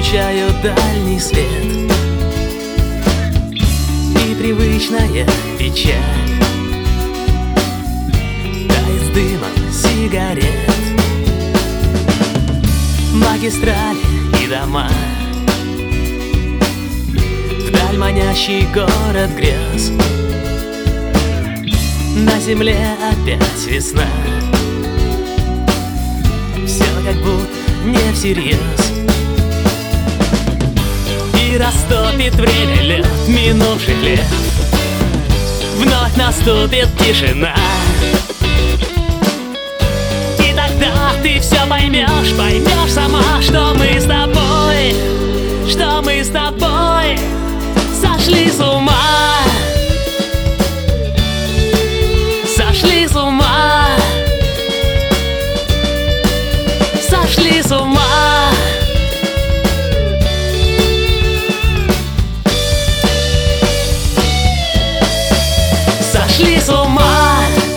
Включаю дальний свет, и привычная печаль тает с дымом сигарет. Магистрали и дома, вдаль манящий город грез. На земле опять весна, все как будто не всерьез. И растопит время лет, минувших лет. Вновь наступит тишина, и тогда ты все поймешь, поймешь сама, что мы с тобой, что мы с тобой сошли с ума. Сошли с ума, сошли с ума. Сошли с ума.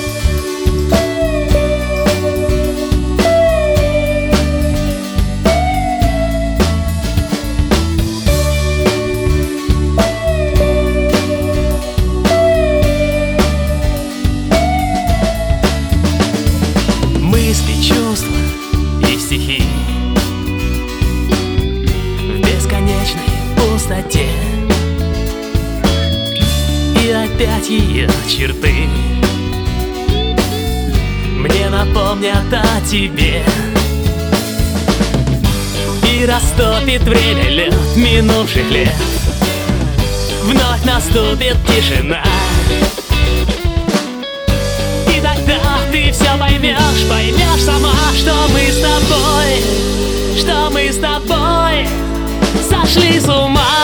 Мысли, чувства и стихи в бесконечной пустоте, и опять ее черты мне напомнят о тебе. И растопит время лет, минувших лет. Вновь наступит тишина, и тогда ты все поймешь, поймешь сама, что мы с тобой, что мы с тобой сошли с ума.